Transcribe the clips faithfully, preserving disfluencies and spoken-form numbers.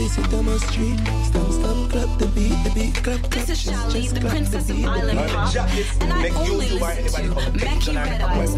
this it I must treat. Stamp, stamp, clap the beat, the beat, clap, clap. This is Shelly, the princess of Island Pop, and I only listen to Mackie Red Eyes.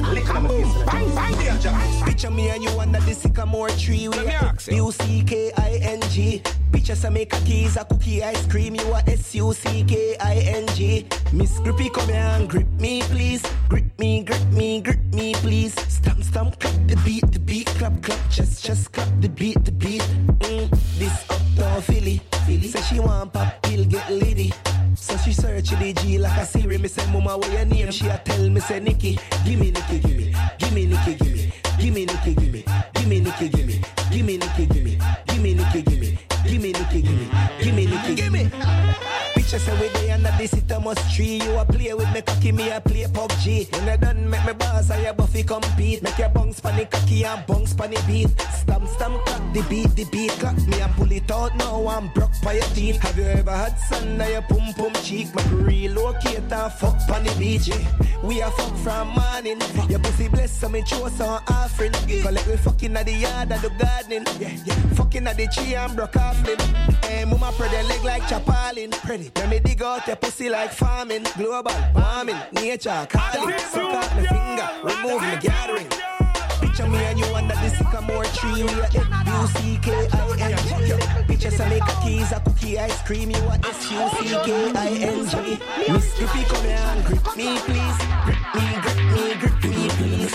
Picture me and you under the sycamore tree. We are U C K I N G. Picture some make a keys, a cookie ice cream. You are S U C K I N G. Miss Grippy, come here and grip me, please. Grip me, grip me, grip me, please. Stamp, stamp, clap the beat, the beat, clap, clap, just, just clap the beat, the beat. Mm, this uptown Philly, Philly. Say she want pop pill, get litty. So she search the G like a Siri. Me say, Mama, what your name? She a tell me, say, Nikki. Gimme, Nikki, gimme. Gimme, Nikki, gimme. Gimme, Nikki, gimme. Gimme, Nikki, gimme. Gimme, Nikki, gimme. Gimme, Nikki, gimme. Gimme, Nikki, gimme. Gimme, Nikki, gimme. Picture say we day under the sit must tree. You a play with me cocky, me a play P U B G. When I done make me boss, I a buffy compete. Make your bungs panny cocky and bungs panny beat. Stamp, stamp, clap the beat, the beat. Clap me and pull it out now, I'm broke by your teeth. Have you ever had sun on your pum pum cheek? My relocate and fuck on the beach. We a fuck from morning. Your pussy bless, so me chose some offering. Collect me fucking at the yard and the gardening. Yeah, yeah. Fucking at the tree and broke off limb. Hey, mama spread your leg like chapalin. Pretty. Let me dig out your pussy like farming. Global warming, nature calling. Suck out my finger, remove my gathering. Picture me and you under the sycamore tree. We are U C K I N G. Picture some make a keys, a cookie ice cream. You are S U C K I N G. Miss Grippy, come here and grip me, please. Grip me, grip me, grip me, please.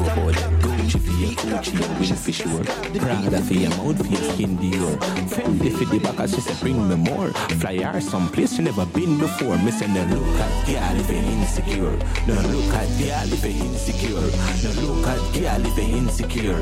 Gucci for your Gucci, win for sure. Prada for your mouth, for your skin Dior. Fendi for the back, she said bring me more. Fly her someplace you never been before. Me say no look at girl if you're insecure. No look at girl if you're insecure. No look at girl if you're insecure.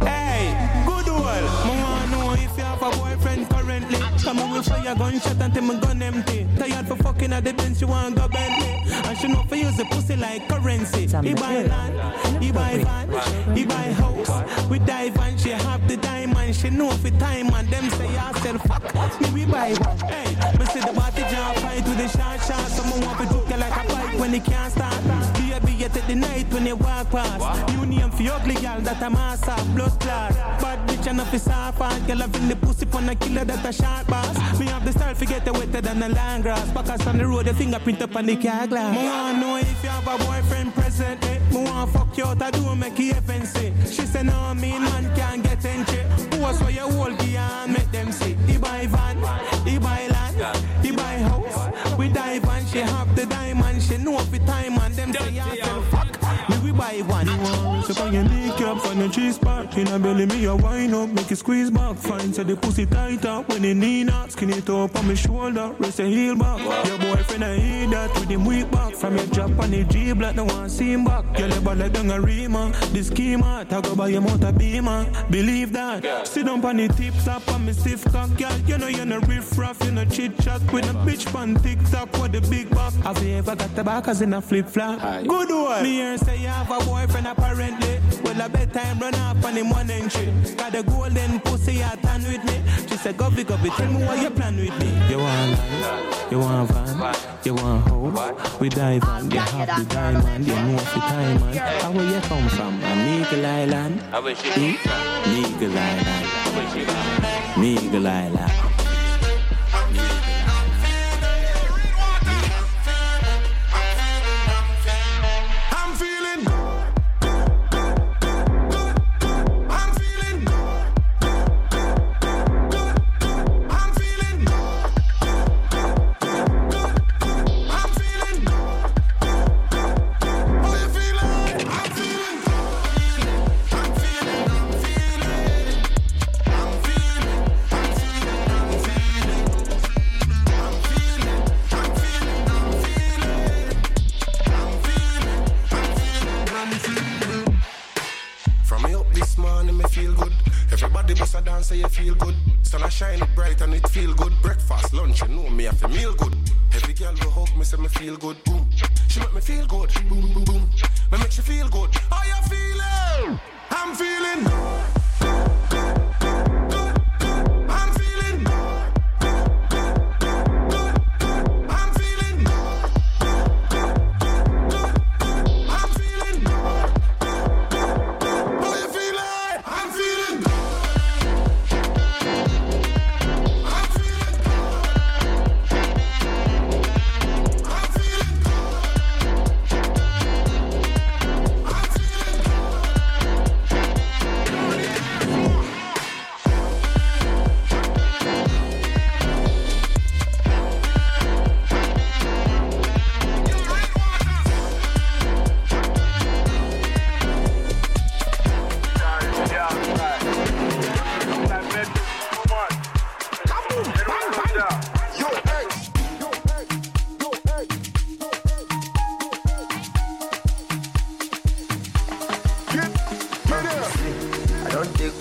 Hey, good one. Mama know if you have a boyfriend currently. Come on, we fire gunshot until my gun empty. Tired for fucking at the bench, you want go Bentley. And she know for use the pussy like currency. He buy land, he buy van, he buy house. We dive and she have the diamond. She know for time and them say yourself fuck. Me we buy one. Hey, me see the body jump fight with the shot shot. Someone want to juke you like a bike when he can't start. Baby, you take the night when you walk past. You name for ugly girl that a mass of blood clot. Bad bitch and up is soft and girl having the pussy pon a killer that a sharp boss. Me have the style forget the wetter than the land grass. Backers on the road, the fingerprint up on the car glass. Me want know if you have a boyfriend present. Eh? Me want fuck you out, I do make you fancy. She say no, me man can't get entry. Who's for your whole gear and make them see. He buy van, he buy land, he buy house. We dive and she have the diamond. She know for time and them say yourself fuck. Me we buy one. You want so on your kneecap find a cheese spot. In a belly me a wine up, make it squeeze back. Find say the pussy tight up when the knee not. Skin it up on my shoulder, rest a heel back. Your boyfriend I hear that with him weak back. From your drop on the G-block, no one see him back. Girl you bad like down a Rima. The schema, talk about your motor beamer. Believe that. Yeah. Sit down on the tip top on me stiff cock. Girl, you know you're no riff raff, you no chit chat. With a bitch pan TikTok with the big back. Have you ever got the backers in a flip flop? Good one. Me here say you have a boyfriend apparently. Well a bedtime run off on him one entry. Got the golden pussy you turn with me. She said go big up it, tell me what you plan with me. You want life, you want van, you want hope. We dive on, you have the diamond. You know for time man. How where you come from? Meagle Island. Meagle Island. Meagle Island. Say you feel good, sun a shine it bright and it feel good. Breakfast, lunch, you know me have to meal good. Every girl will hug me, say me feel good. Boom, she make me feel good. Boom, boom, boom, me make she feel good. How you feeling? I'm feeling good.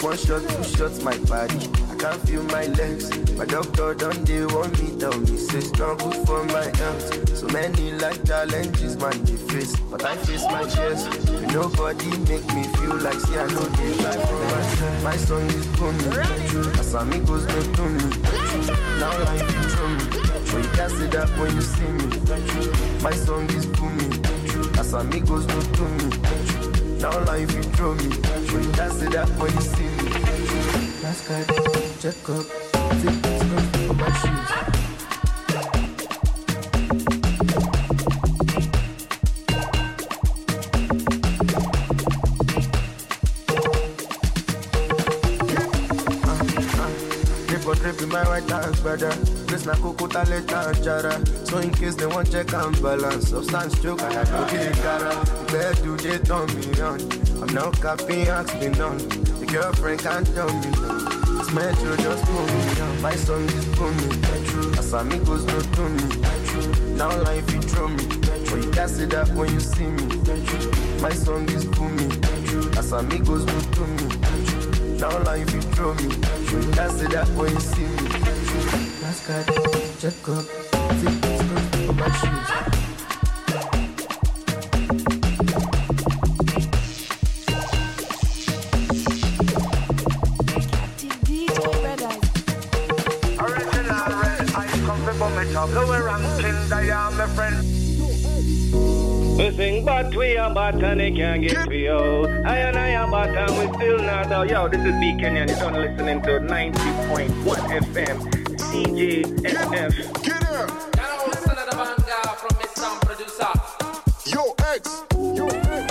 one shot, two shots, my body. I can't feel my legs. My doctor done they want me, tell me, say it's not good for my health. So many life challenges, man, they face. But I face my chest. Nobody make me feel like, see, I know they try for myself. My song is booming. As amigos no to me. Now life is through me. So you can see that when you see me. My song is booming. As amigos no to me. Now life is through me. So you can see that when you see me. Last card, check up. Take this for my shoes. My right hand, brother. This na Kokota leta jara. So in case they want check and balance, substance joke and I don't get it gara. Where do they turn me on? I'm now capping, ask me none. The girlfriend can't tell me no. This metro just pull me on. My song is booming. As amigos no to me. Now life you throw me. But you can see that when you see me. My song is booming. As amigos no to me. Now life you throw me. You can see that when you see me. Last card, check up. Take this for my shoes. Original red, I come from my top. Lower ranking, I am my friend. We sing, but we are bad and they can't get me out. I and I am bad and we still not out. Yo, this is B Kenyan. You're done listening to ninety point one F M, C J S F. Get her! Can I listen to the banga from Miss Sound Producer? Yo, X! Yo, X!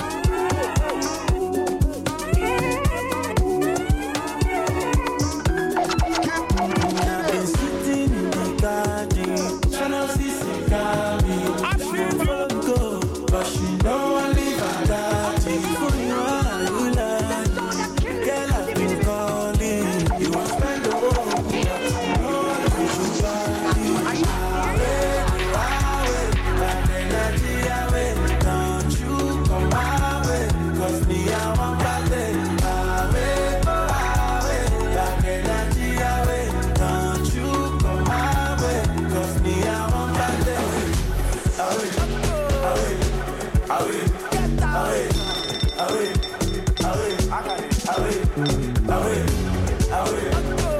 I've been sitting in the garden, trying to see some garden. I should follow go. But she know I live and die. For you are you like. Girl, I've been calling. You want to spend the whole week. Oh, I should buy you. Away, away, bad energy away. Don't you come my way. Cause me, I want bad day. Away, away, bad energy away. Don't you come my way. Cause me, I want bad day. Away, away. Away, away, away, away, away, away, away,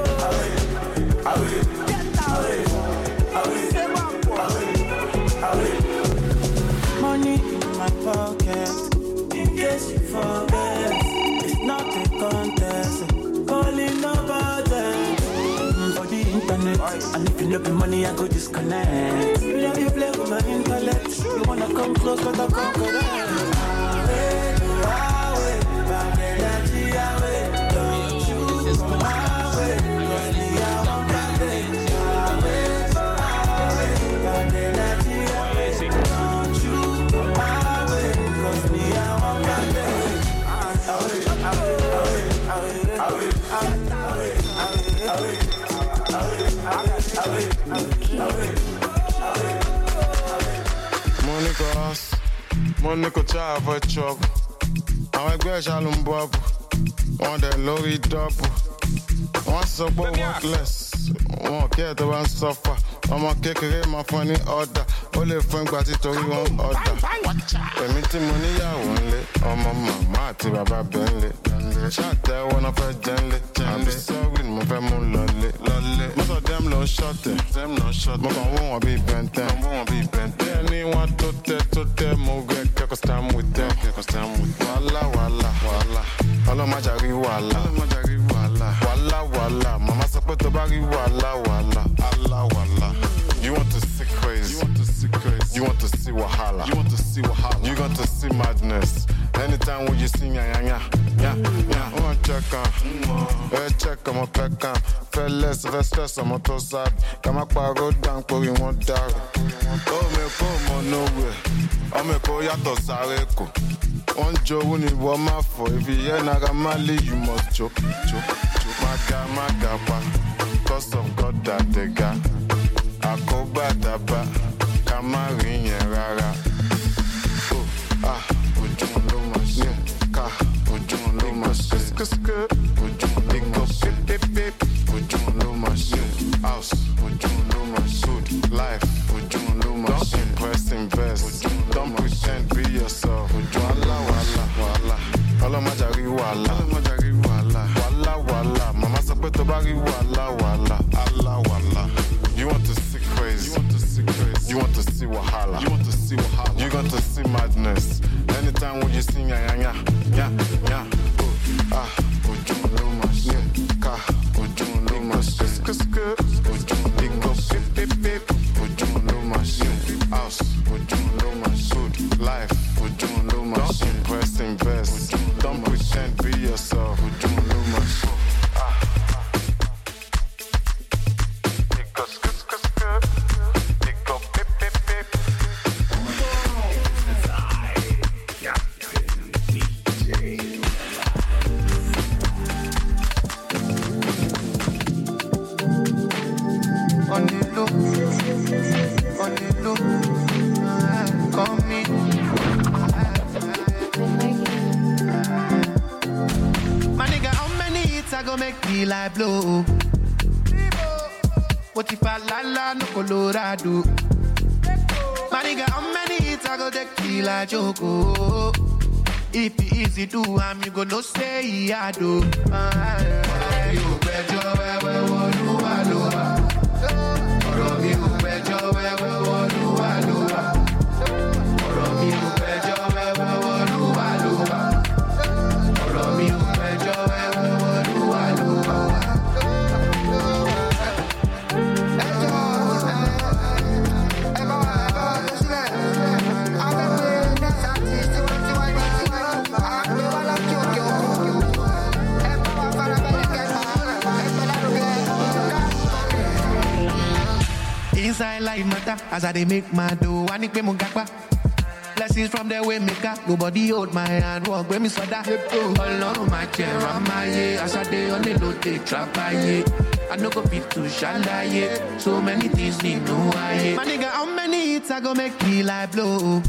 away, away, away. Money in my pocket, in case you forget. It's not a contest, calling nobody. For the internet, and if you love the money, I go disconnect. You love you play with my intellect. You wanna come close, but I can't go there. Away, away, bad energy away. Don't you come my way, cause me I want bad day. Away, away, bad energy away. Don't you come my way, cause me I want bad day. Away, away, away, away, away, away, away. Money cost, money could try for trouble. Àwọn ẹgbẹ́ ṣàlùm bọ́ọ̀bù, wọ́n dẹ̀ lórí dọ́ọ̀bù. Wọ́n sọ pé worthless, wọn kí ẹ̀ tó bá ń sọ́fà. Ọmọ kékeré máa fún ẹ ní ọ̀dà, ó lè fún ìgbà títorí wọn ọ̀dà. Èmi tí mo níyàwó ńlé, ọmọ màmá àti bàbá bẹ́ẹ̀ ńlé. Ṣàtẹ̀wọ́ náà fẹ́ jẹ́ ńlé, àbí sọ́ọ̀rì ni mo fẹ́ mú lọlé. Most of them lọ ṣọ́tẹ̀, mo kàn wọ́n wọn bíi bẹ́ntẹ́. Bẹ́ẹ̀ ni wọ́n tó tẹ́ tó tẹ́, mo gẹ kẹ́kọ̀ọ́ stand with them. Wàhálà wàhálà wàhálà, ọlọ́mọjà rí wàhálà. Wàhálà wàhálà, màmá sọ pé tó bá rí wàhálà wàhálà. Àlà wàhálà. You want to see crazy, you want to see crazy, you want to see wahala, you want to see wahala, you want to see madness. Anytime when you see ya ya ya ya ya, one check on, eh check on my peck on, feel less, feel stress on my toe side. Come up a road down, pour in one dog. Oh me come nowhere, oh me ko yato sareko. On Joe when you want my for, if you hear nagamali, you must choke, choke, choke. Maga maga pa, cause of God that they got. Akoba daba, kamari nye rara. Oh, ah, ujun lo mas, ka, ujun lo mas, ujun madness. Anytime when you sing, yeah, yeah, yeah, yeah, oh, ah, oh, John Lomas, yeah, car, oh, John Lomas, sk, sk, sk, oh, John Lomas, pip, pip, pip, oh, John Lomas, yeah, house, oh, John Lomas, good life, oh, John Lomas, don't impress, invest, don't pretend, be yourself, oh, John Lomas, ah. Make me like blow. What if I la la no Colorado? My nigga, how many hits I go take me like Joko? If it easy to am, you go no say I do. You better where we want to From you better where we want to From you better where we want to From you better where we want inside life matter as I they make my do. I need me mugakwa. Blessings from the way maker. Nobody hold my hand. Walk with me soda. All on my chair, I'm my yeah. As I they on the load, they trap yeah. I no go fit to shalaye. So many things need no eye. My nigga, how many hits I go make me like blow?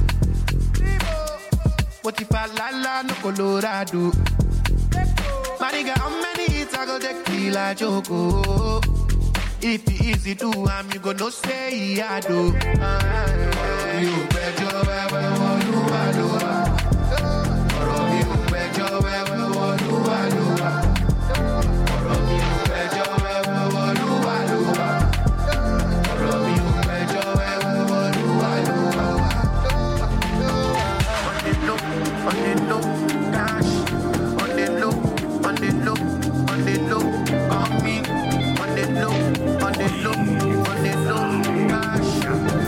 What if I la la no Colorado? My nigga, how many hits I go take me like Joko? If it easy to am, you go no say I do. Uh, you better where we want to I do. You better where we want to I do. You better where we want to I do. You better where we want to I do. On the low, on the low, dash. On the low, on the low, on the low, on me. On the low, on the low, on the low, dash.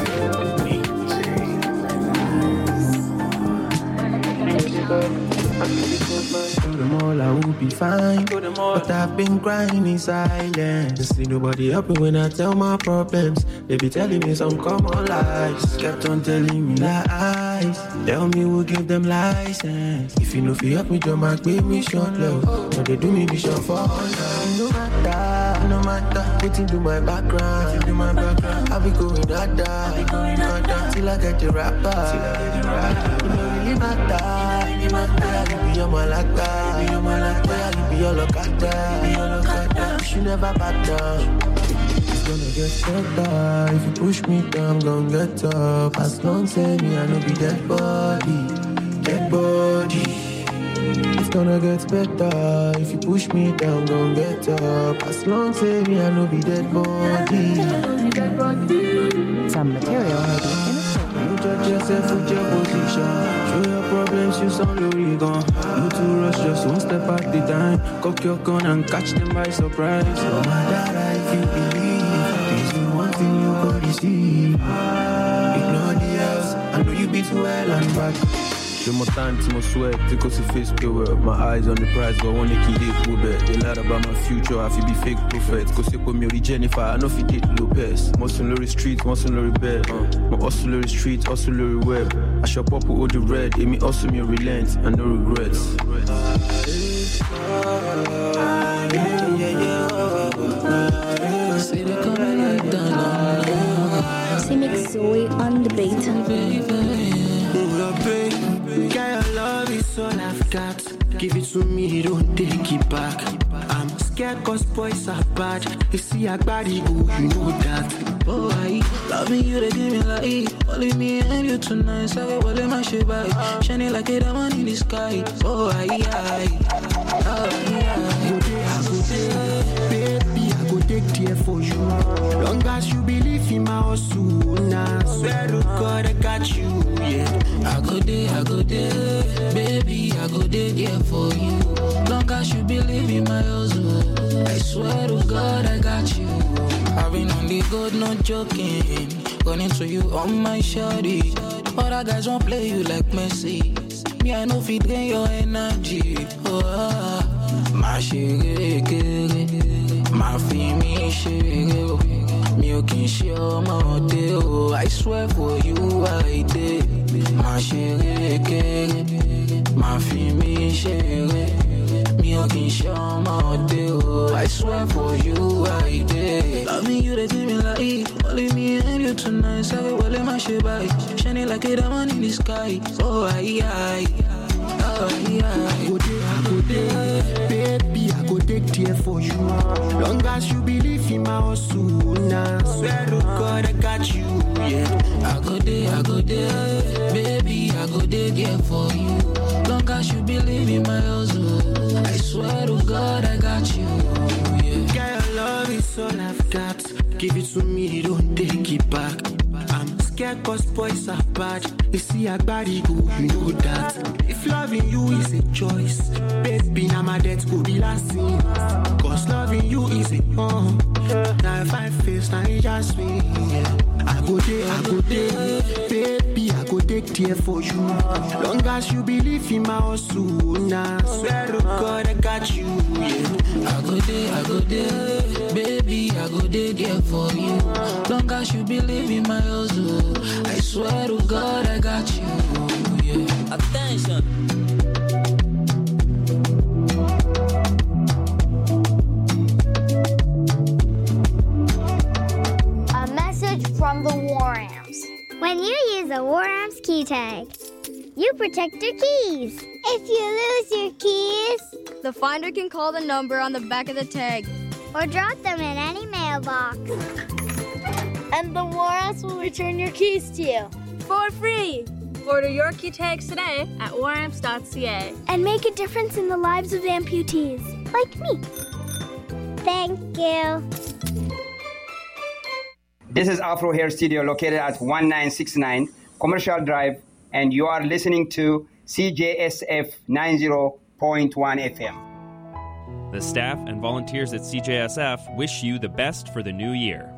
Show them all I will be fine, but I've been crying in silence. See nobody help me when I tell my problems. They be telling me some common lies. Kept on telling me lies. Tell me who give them license. If you know if you help me, don't make me short love. So they do me be short for honor. No matter, no matter. Waiting to my background, do my background. I'll be going harder, I'll be going harder till I get the rapper. Till I get the rapper. It don't really matter, really matter. You be your malaka, be your malaka. You be your lokata, be your lokata. You should never back down. It's gonna get better. If you push me down, gon' get up. As long as me, I know be dead body, dead body. It's gonna get better. If you push me down, gon' get up. As long as me, I know be dead body. Some material may be inappropriate. You judge yourself with your position. Show your problems, you sound Oregon. You too rush, just one step at the time. Cock your gun and catch them by surprise. Oh my God, if you believe, there's no one thing you could receive. Ignore the else. I know you beat well and back. J'ai mon time, c'est mon sweat, c'est qu'on se fait pure. My eyes on the prize, but one key day for bet. They lied about my future, I feel be fake prophet. Cause c'est comme Mary Jennifer, I know fi date Lopez. Muscle Lorry street, muscle Lorry bed. My hustle Lorry street, hustle Lorry web. I shop up with all the red, it me hustle me relent, and no regrets. See Mix Zoe on the beat. Girl, your love is all I've got. Give it to me, don't take it back. I'm scared cause boys are bad. You see I body, oh, you know that. Oh, I loving you, they give me like only me and you tonight. So I will let my shit by. Shining like a diamond in the sky. Oh, I, I, oh, I, I go there, I go there. Baby, I go take care for you. Long as you believe in my hustle, nah, swear to God I got you, yeah. I go there, I go there, baby, I go there, there for you. Long as you believe in my hustle, I swear to God I got you. I've been on the good, not joking. Running to you on my shawty. Other guys won't play you like Messi. Me, I know fit gain your energy. Oh, ah. My shiggy, my fimi shiggy. Me, can show my deal. I swear for you, I did. My shiggy, my fimi shiggy. Me, can show my deal. I swear for you, I did. Loving you, they give me like only me and you tonight. Say, well, let my shit by. Shining like a diamond in the sky. Oh, I, I, oh, I, I. Go there, I go there, baby, I go take care for you. Long as you believe in my hustle, nah, swear to God I got you, yeah. I go there, I go there, baby, I go there, there for you. Long as you believe in my hustle, I swear to God I got you, yeah. Girl, your love is all I've got. Give it to me, don't take it back. I'm scared cause boys are bad. You see a body go, you know that. If loving you is a choice, baby, now my debt could be lasting. Cause loving you is a home. Now if I face, now you just me, yeah. I go there, I go there, baby, I go take care for you. Long as you believe in my hustle, nah, swear to God I got you, yeah. I go there, I go there, baby, I go there, there for you. Long as you believe in my hustle, I swear to God I got you, yeah. Attention. From the War-Amps. When you use a War-Amps key tag, you protect your keys. If you lose your keys, the finder can call the number on the back of the tag or drop them in any mailbox. And the War-Amps will return your keys to you for free. Order your key tags today at war amps dot c a and make a difference in the lives of amputees like me. Thank you. This is Afro Hair Studio located at nineteen sixty-nine Commercial Drive, and you are listening to C J S F ninety point one F M. The staff and volunteers at C J S F wish you the best for the new year.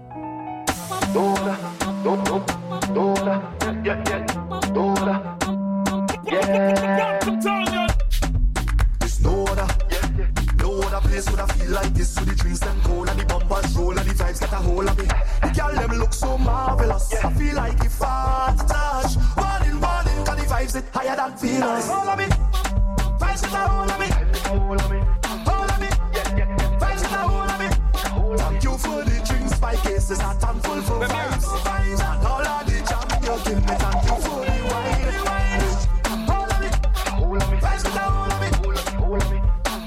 Place would I feel like this with the drinks and cold and the bumpers roll and the vibes get a hold of me. The girl them look so marvelous. Yeah. I feel like if I touch, morning, morning, cause the vibes it higher than Venus. Hold of me, vibes get a hold of me, hold of me, hold of me, yeah, yeah, yeah. Vibes get a hold of me. Thank you for the drinks, my cases are thankful for vibes, vibes and all of the jam you give me. Thank you for the wine, the wine. Hold of me, hold of me, vibes get a hold of me, hold of me, hold of me.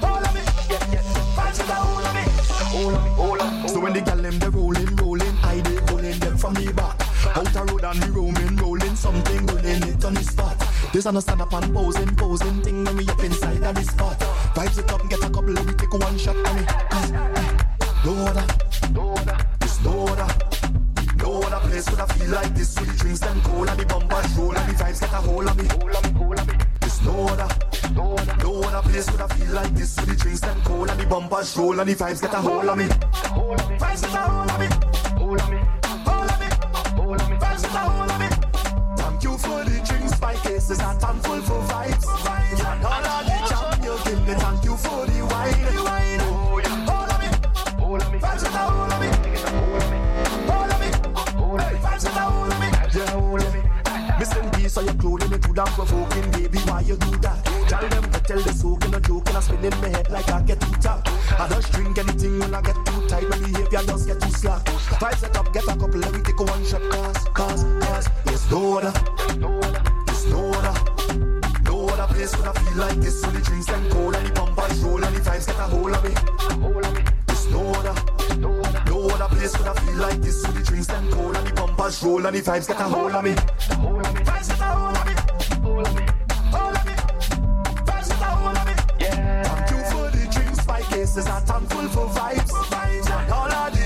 So when the gal them they rolling, rolling, I they pulling them from the back. Out the road and the roaming, rolling something, rolling it on the spot. This a no stand up and posing, posing thing when we up inside of the spot. Vibes it up, get a couple of we take one shot on it. Cause, eh, no other, no other, it's no other. No other place would I feel like this with the drinks and cold and the bumpers roll and the vibes get a hold of me. Hold of me, hold of me. It's no other, no other, no other place would I feel like this with the drinks and cold and the bumpers roll and the vibes get a hold of me. Vibes get a hold of me, hold of me, hold of me, hold of me. Vibes get a hold of me. Thank you for the drinks, my cases are thankful for vibes, vibes and all of the jam you give me. Thank you for the wine, the wine. Oh yeah, hold of me, hold of me. Vibes get a hold of me, hold of me, hold of me. Vibes get a hold of me, yeah, hold of me. Missing piece of your clothing, it too damn provoking, baby. Why you do that? Tell them to tell the soaking, a joke, and I spin in my head like I get too tight. I don't drink anything when I get too tight. My behavior just get too slack. Vibes set up, get a couple, let me take a one shot. Cause, cause, cause, there's no other, there's no other, no other place when I feel like this. So the drinks and cold and the bumpers roll and the vibes get a hold of me. There's no other, no other place when I feel like this. So the drinks and cold and the bumpers roll and the vibes get a hold of me. Vibes get a hold of me, hold of me, hold of me. Vibes get a hold of me. Yeah. Thank you for the drinks, my cases are thankful for vibes, vibes and all of the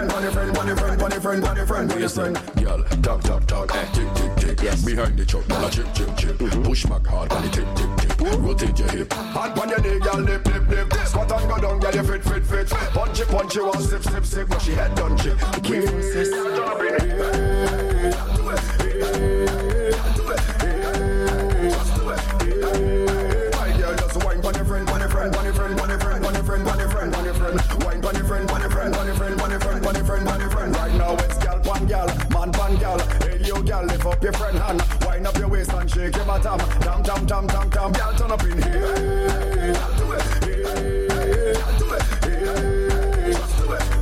friend, bunny friend, bunny friend, bunny friend, bunny friend, bunny friend. Girl, talk, talk, talk, eh, tick, tick, tick. Yes. Behind the truck, girl, chip, chip, chip. Mm-hmm. Push back hard, bunny tick, tick, tick. Rotate your hip. Hard on your knee, girl, lip, lip, lip. Squat and go down, girl, you fit, fit, fit. Punchy, punchy, one sip, sip, sip. But she head done, chip. Careful, sis. Do it, do it, do it. Just do it. My girl, just wine, bunny friend, bunny friend, bunny friend, bunny friend, bunny friend, bunny friend, bunny friend. Wine, bunny friend, bunny friend, bunny friend, bunny friend, bunny friend, bunny friend. Right now it's gal, pan gal, man, pan gal. Hey, you gal, lift up your friend hand. Wind up your waist and shake your bottom. Tam, tam, tam, tam, tam. Gal, turn up in here. Do it. Hey, do it. Hey, just do it.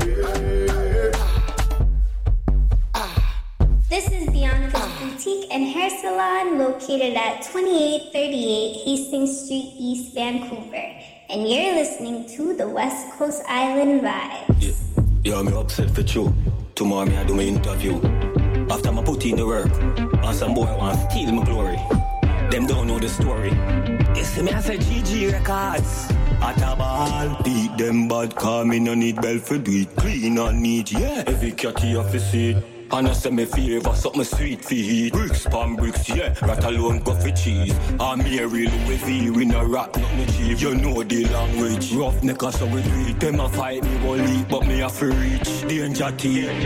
This is Bianca's Boutique and Hair Salon located at twenty-eight thirty-eight Hastings Street, East Vancouver. And you're listening to the West Coast Island Vibe. Yeah, yeah, me upset for you. Tomorrow me I do my interview. After I put in the work, and some boy want to steal my glory. Them don't know the story. You see me I say G G Records. At a ball, beat them bad, call me no need bell for do it. Clean and neat, yeah. Every catty off the seat. And I say me favor, something sweet for heat. Bricks, pan bricks, yeah. Rat alone, go for cheese. I'm here real with you, we no rock, nothing cheap. You know the language. Rough neck, so we do it. Them a fight me, will leak, but me a free reach. Danger team.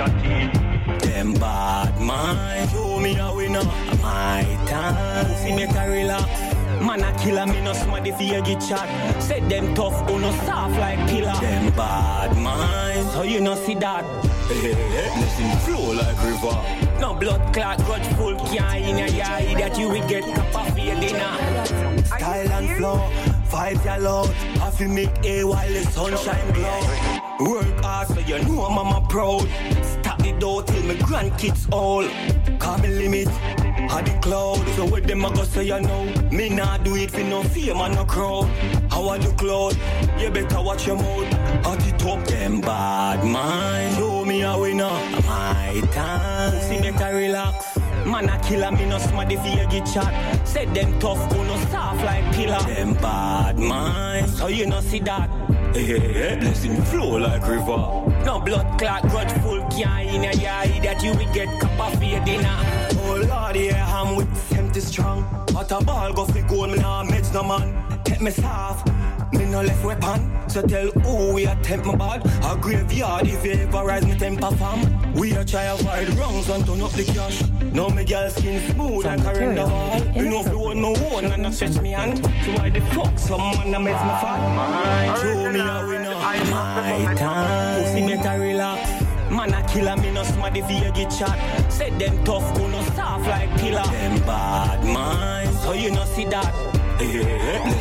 Them bad man, show me a winner. My time, see me can relax. Man a killer, me no smarty for you get shot. Said them tough, oh no soft like killer. Them bad man, so you no see that. Hey, hey, hey, listen, flow like river. No blood clot, grudgeful, can't in a eye that you will get cup of your dinner. Style and flow, vibes are loud. Have to make a while the sunshine glow. Work hard so you know mama proud. Stop the door till my grandkids all. Call me limit, had the cloud. So with them I go say you know. Me nah do it for no fame and no crowd. How I do cloud, you better watch your mouth. At the top them bad mind. Show me a winner, my time. See better relax. Man a killer, me no smarty for you get shot. Said them tough, who no soft like pillar. Them bad mind, so you no see that. Hey, hey, hey, blessing flow like river. No blood clot, grudgeful, can't in a eye that you will get cup of your dinner. Oh Lord, yeah, I'm with empty strong. At a ball go fi gold, me nah meds no man. Take me soft, me no left weapon. So tell who we attempt my bad. A graveyard if you ever rise me temper fam. We a try avoid wrongs and turn up the cash. Now me girl skin smooth and carrying the wall. You know if you want no one and not stretch me hand. So why the fuck someone that makes me fat? Show me how we know my time. See me to relax. Man a killer, me no smarty for you get shot. Said them tough, who no soft like pillar. Them bad minds, so you no see that. Hey, hey, hey.